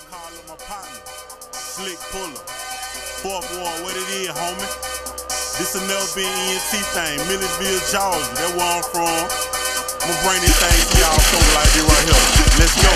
call him my partner, Slick Puller. Fourth Ward, what it is, homie? This will never be an ENT thing. Milledgeville, Georgia, that's where I'm from. I'ma bring this thing to y'all folks like this right here. Let's go.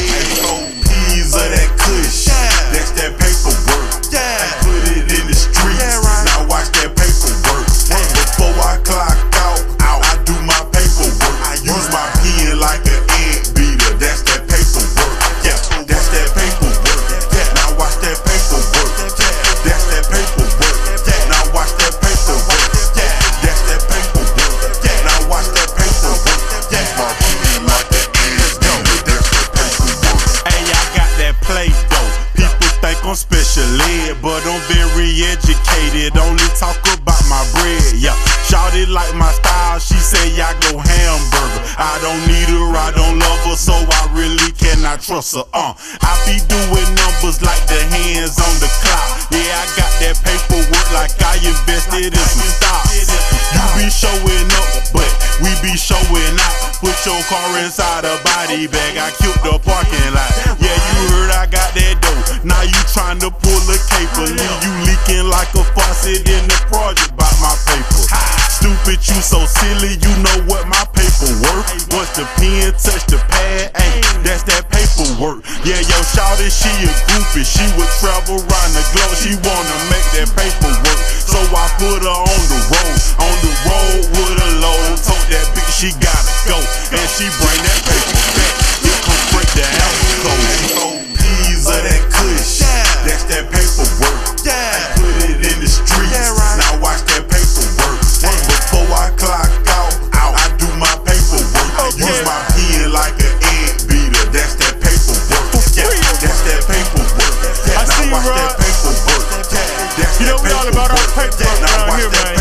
SOPs of that kush, that's that paperwork. I put it in the streets, now watch that paperwork. Before I clock out, I do my paperwork. I use my pen like an ant beater, that's that paperwork. Yeah, that's that paperwork. Now watch that paperwork. That's that paperwork. Now watch that paperwork. That's that paperwork. Now watch that paperwork. Use my pen like an ant beater, that's that paperwork. Hey, I got that Play-Doh. People think I'm special ed, but I'm very educated. Only talk about my bread, yeah. Shawty like my style, she say I go hamburger. I don't need her, I don't love her, so I really cannot trust her. I be doing numbers like the hands on the clock. Yeah, I got that paperwork like I invested in some stocks. You be showing up, but we be showing out. Put your car inside a body bag, I killed the parking lot. Yeah, you heard I got that dough. Now you trying to pull a caper, leave you leaking like a faucet in the project by my paper. Stupid, you so silly, you know what my paper worth. Once the pen touch the pad, ayy, that's that paperwork. Yeah, yo, shawty, she a groupie, she would travel around the globe. She wanna make that paperwork, so I put her on the road with a load. Told that bitch she gotta go, and she bring that paper back. It come break the house code. SOPs of that kush, that's that paperwork. I put it in the streets, now watch that paperwork. Before I clock out, I do my paperwork. I use my pen like an ant beater, that's that paperwork. Yeah, that's that paperwork. Now watch that paperwork. You know we all about our paperwork around here, man.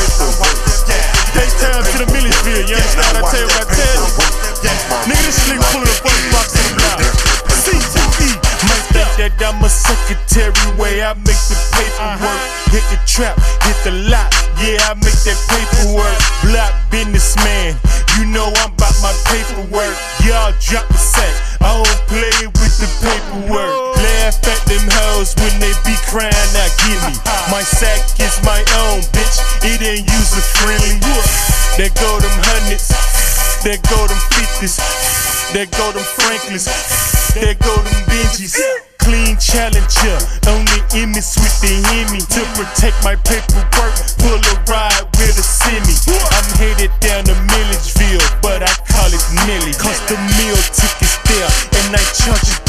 Daytime to the Milledgeville, you understand? I tell you what I tell you. Nigga, this Slick Puller the first box in the block. CTE, might think that I'm a secretary way I make the paperwork. Hit the trap, hit the lot, yeah, I make that paperwork. Block businessman, you know I'm about my paperwork. Y'all drop the sack, I don't play with the paperwork. Laugh at them hoes when they be crying, now give me. My sack is my own, bitch, it ain't user friendly. There go them hundreds, there go them 50s, there go them Franklins, there go them Benjis. Clean challenger, on the image with the Hemi. To protect my paperwork, pull a ride with a semi. I'm headed down to Milledgeville, but I call it Millie, cause the meal ticket's there, and I charge it